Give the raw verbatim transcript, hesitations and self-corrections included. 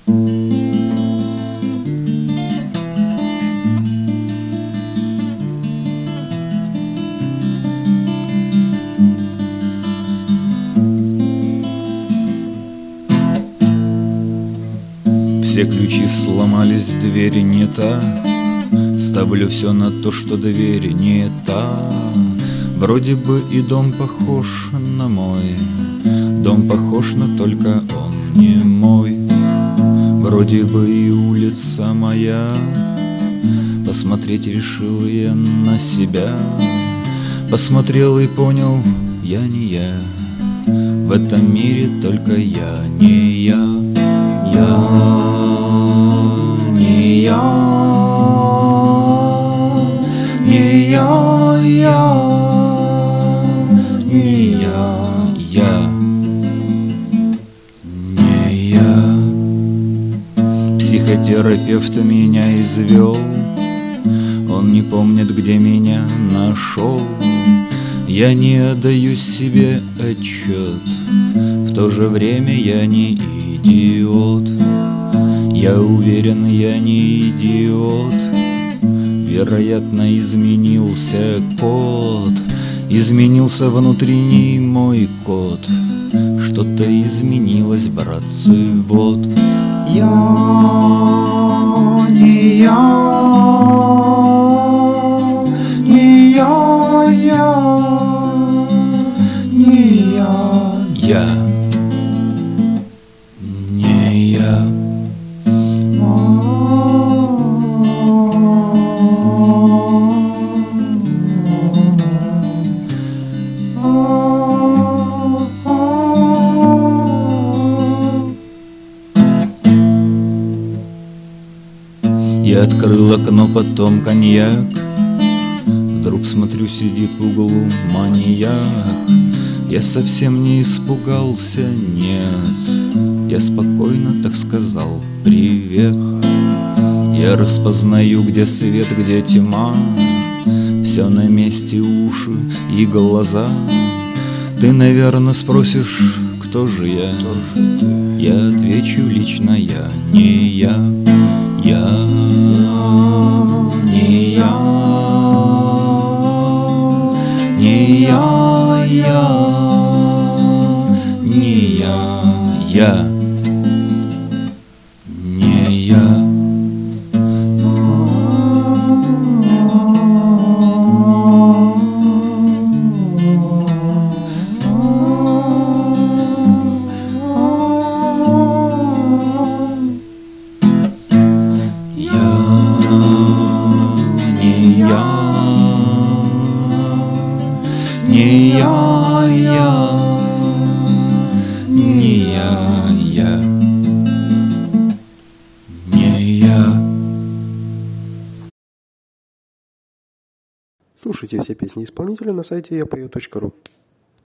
Все ключи сломались, двери не та. Ставлю все на то, что дверь не та. Вроде бы и дом похож на мой, дом похож, но только он не мой. Вроде бы и улица моя, посмотреть решил я на себя. Посмотрел и понял, я не я, в этом мире только я не я. Я не я, не я, я, не я, я, не я. Психотерапевт меня извел, он не помнит, где меня нашел. Я не отдаю себе отчет, в то же время я не идиот. Я уверен, я не идиот. Вероятно, изменился код, изменился внутренний мой код. Что-то изменилось, братцы, вот. Я не я, не я, я, не я, я, не я. Я открыл окно, потом коньяк. Вдруг смотрю, сидит в углу маньяк. Я совсем не испугался, нет. Я спокойно так сказал привет. Я распознаю, где свет, где тьма. Все на месте, уши и глаза. Ты, наверное, спросишь, кто же я? Я отвечу лично я, не я. Я не я, не я, я, не я, я, не я. Не я, я, не я, я, не я. Слушайте все песни исполнителя на сайте я пою точка ру.